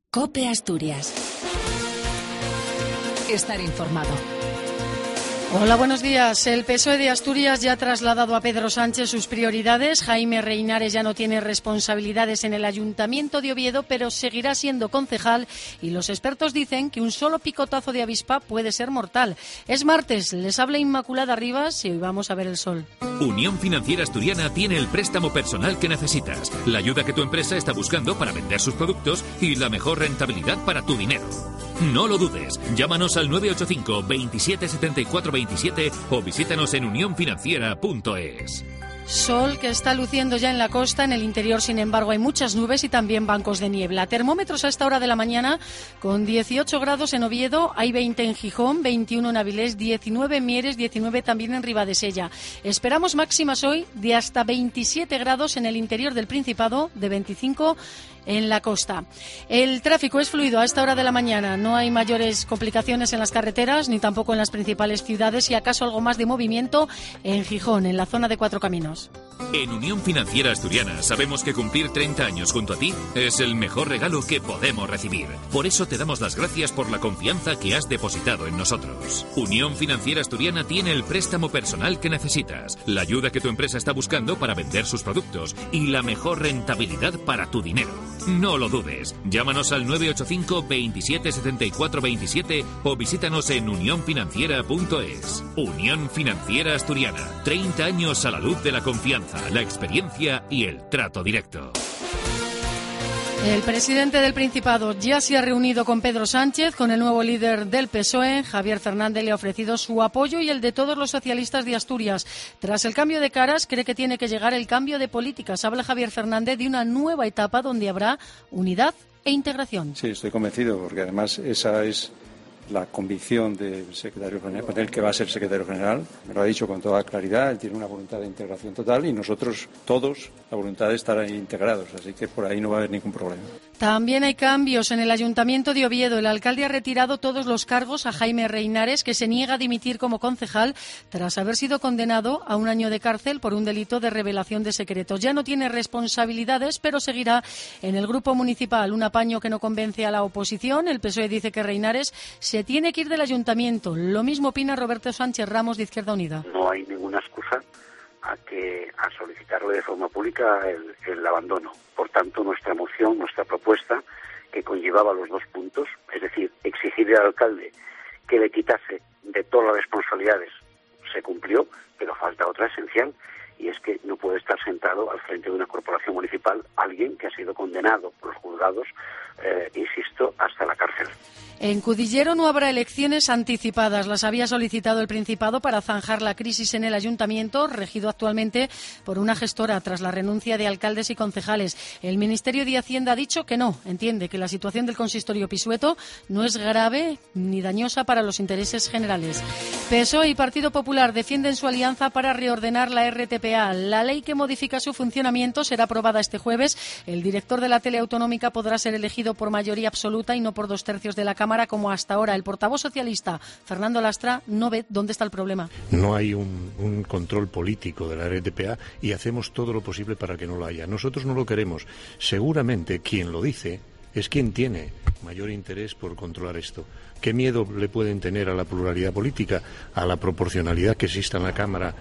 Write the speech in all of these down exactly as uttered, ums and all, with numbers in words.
COPE Asturias. Estar informado. Hola, buenos días. El P S O E de Asturias ya ha trasladado a Pedro Sánchez sus prioridades. Jaime Reinares ya no tiene responsabilidades en el Ayuntamiento de Oviedo, pero seguirá siendo concejal y los expertos dicen que un solo picotazo de avispa puede ser mortal. Es martes, les habla Inmaculada Rivas y hoy vamos a ver el sol. Unión Financiera Asturiana tiene el préstamo personal que necesitas, la ayuda que tu empresa está buscando para vender sus productos y la mejor rentabilidad para tu dinero. No lo dudes, llámanos al nueve ocho cinco, veintisiete setenta y cuatro veintisiete o visítanos en unión financiera punto es. Sol que está luciendo ya en la costa, en el interior sin embargo hay muchas nubes y también bancos de niebla. Termómetros a esta hora de la mañana con dieciocho grados en Oviedo, hay veinte en Gijón, veintiuno en Avilés, diecinueve en Mieres, diecinueve también en Ribadesella. Esperamos máximas hoy de hasta veintisiete grados en el interior del Principado, de veinticinco en la costa. El tráfico es fluido a esta hora de la mañana, no hay mayores complicaciones en las carreteras ni tampoco en las principales ciudades y acaso algo más de movimiento en Gijón, en la zona de Cuatro Caminos. En Unión Financiera Asturiana sabemos que cumplir treinta años junto a ti es el mejor regalo que podemos recibir. Por eso te damos las gracias por la confianza que has depositado en nosotros. Unión Financiera Asturiana tiene el préstamo personal que necesitas, la ayuda que tu empresa está buscando para vender sus productos y la mejor rentabilidad para tu dinero. No lo dudes, llámanos al nueve ocho cinco, veintisiete setenta y cuatro veintisiete o visítanos en unión financiera punto es. Unión Financiera Asturiana, treinta años a la luz de la confianza, la experiencia y el trato directo. El presidente del Principado ya se ha reunido con Pedro Sánchez, con el nuevo líder del P S O E. Javier Fernández le ha ofrecido su apoyo y el de todos los socialistas de Asturias. Tras el cambio de caras, cree que tiene que llegar el cambio de políticas. Habla Javier Fernández de una nueva etapa donde habrá unidad e integración. Sí, estoy convencido, porque además esa es la convicción del secretario general, del que va a ser secretario general. Me lo ha dicho con toda claridad, él tiene una voluntad de integración total y nosotros todos la voluntad de estar ahí integrados, así que por ahí no va a haber ningún problema. También hay cambios en el Ayuntamiento de Oviedo. El alcalde ha retirado todos los cargos a Jaime Reinares, que se niega a dimitir como concejal tras haber sido condenado a un año de cárcel por un delito de revelación de secretos. Ya no tiene responsabilidades, pero seguirá en el grupo municipal. Un apaño que no convence a la oposición. El P S O E dice que Reinares se tiene que ir del Ayuntamiento. Lo mismo opina Roberto Sánchez Ramos de Izquierda Unida. No hay ninguna excusa a que a solicitarle de forma pública el, el abandono. Por tanto, nuestra moción, nuestra propuesta, que conllevaba los dos puntos, es decir, exigirle al alcalde que le quitase de todas las responsabilidades, se cumplió, pero falta otra esencial, y es que no puede estar sentado al frente de una corporación municipal alguien que ha sido condenado por los juzgados, eh, insisto, hasta la cárcel. En Cudillero no habrá elecciones anticipadas. Las había solicitado el Principado para zanjar la crisis en el Ayuntamiento, regido actualmente por una gestora tras la renuncia de alcaldes y concejales. El Ministerio de Hacienda ha dicho que no, entiende que la situación del consistorio Pisueto no es grave ni dañosa para los intereses generales. P S O E y Partido Popular defienden su alianza para reordenar la R T P A. La ley que modifica su funcionamiento será aprobada este jueves. El director de la tele autonómica podrá ser elegido por mayoría absoluta y no por dos tercios de la Cámara, como hasta ahora. El portavoz socialista, Fernando Lastra, no ve dónde está el problema. No hay un, un control político de la R T P A y hacemos todo lo posible para que no lo haya. Nosotros no lo queremos. Seguramente quien lo dice es quien tiene mayor interés por controlar esto. ¿Qué miedo le pueden tener a la pluralidad política, a la proporcionalidad que exista en la Cámara?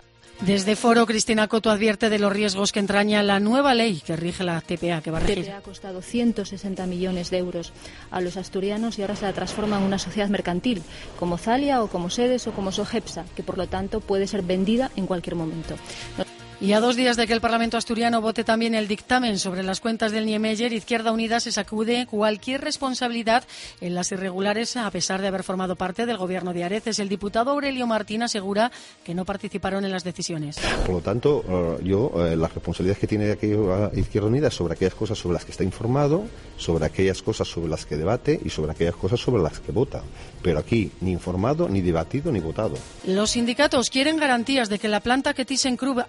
Desde Foro, Cristina Coto advierte de los riesgos que entraña la nueva ley que rige la T P A, que va a regir. La T P A ha costado ciento sesenta millones de euros a los asturianos y ahora se la transforma en una sociedad mercantil, como Zalia o como Sedes o como Sogepsa, que por lo tanto puede ser vendida en cualquier momento. Y a dos días de que el Parlamento asturiano vote también el dictamen sobre las cuentas del Niemeyer, Izquierda Unida se sacude cualquier responsabilidad en las irregulares, a pesar de haber formado parte del gobierno de Areces. El diputado Aurelio Martín asegura que no participaron en las decisiones. Por lo tanto, uh, yo, uh, las responsabilidades que tiene aquí uh, Izquierda Unida es sobre aquellas cosas sobre las que está informado, sobre aquellas cosas sobre las que debate y sobre aquellas cosas sobre las que vota. Pero aquí, ni informado, ni debatido, ni votado. Los sindicatos quieren garantías de que la planta que ThyssenKrupp ha puesto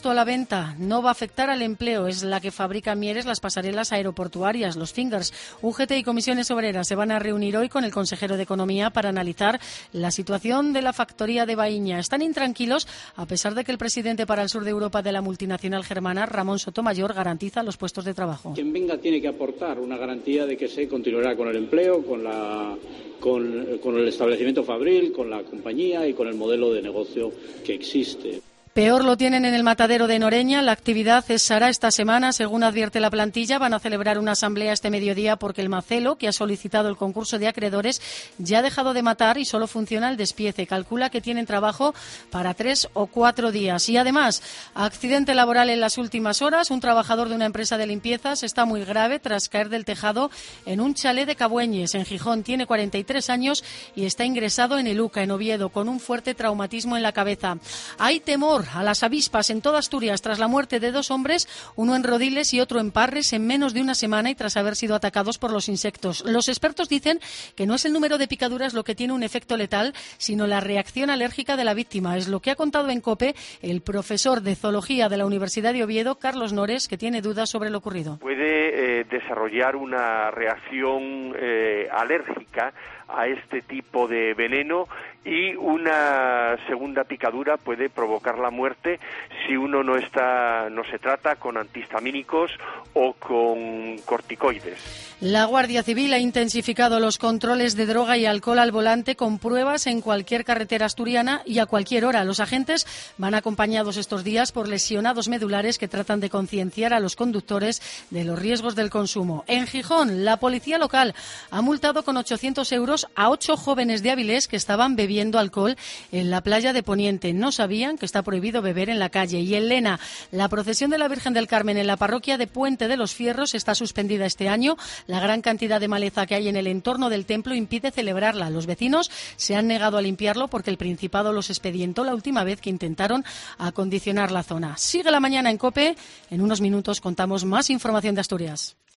impuesto a la venta no va a afectar al empleo. Es la que fabrica en Mieres las pasarelas aeroportuarias, los fingers. U G T y comisiones obreras se van a reunir hoy con el consejero de Economía para analizar la situación de la factoría de Baíña. Están intranquilos a pesar de que el presidente para el sur de Europa de la multinacional germana, Ramón Sotomayor, garantiza los puestos de trabajo. Quien venga tiene que aportar una garantía de que se continuará con el empleo, con la con, con el establecimiento fabril, con la compañía y con el modelo de negocio que existe. Peor lo tienen en el matadero de Noreña. La actividad cesará esta semana, según advierte la plantilla. Van a celebrar una asamblea este mediodía porque el macelo, que ha solicitado el concurso de acreedores, ya ha dejado de matar y solo funciona el despiece. Calcula que tienen trabajo para tres o cuatro días. Y además, accidente laboral en las últimas horas. Un trabajador de una empresa de limpiezas está muy grave tras caer del tejado en un chalet de Cabueñes, en Gijón. Tiene cuarenta y tres años y está ingresado en el U C A, en Oviedo, con un fuerte traumatismo en la cabeza. Hay temor a las avispas en toda Asturias tras la muerte de dos hombres, uno en Rodiles y otro en Parres, en menos de una semana y tras haber sido atacados por los insectos. Los expertos dicen que no es el número de picaduras lo que tiene un efecto letal, sino la reacción alérgica de la víctima. Es lo que ha contado en COPE el profesor de Zoología de la Universidad de Oviedo, Carlos Nores, que tiene dudas sobre lo ocurrido. Puede eh, desarrollar una reacción eh, alérgica a este tipo de veneno y una segunda picadura puede provocar la muerte si uno no está no se trata con antihistamínicos o con corticoides. La Guardia Civil ha intensificado los controles de droga y alcohol al volante con pruebas en cualquier carretera asturiana y a cualquier hora. Los agentes van acompañados estos días por lesionados medulares que tratan de concienciar a los conductores de los riesgos del consumo. En Gijón, la policía local ha multado con ochocientos euros a ocho jóvenes de Avilés que estaban bebiendo alcohol en la playa de Poniente. No sabían que está prohibido beber en la calle. Y en Lena, la procesión de la Virgen del Carmen en la parroquia de Puente de los Fierros está suspendida este año. La gran cantidad de maleza que hay en el entorno del templo impide celebrarla. Los vecinos se han negado a limpiarlo porque el Principado los expedientó la última vez que intentaron acondicionar la zona. Sigue la mañana en COPE. En unos minutos contamos más información de Asturias.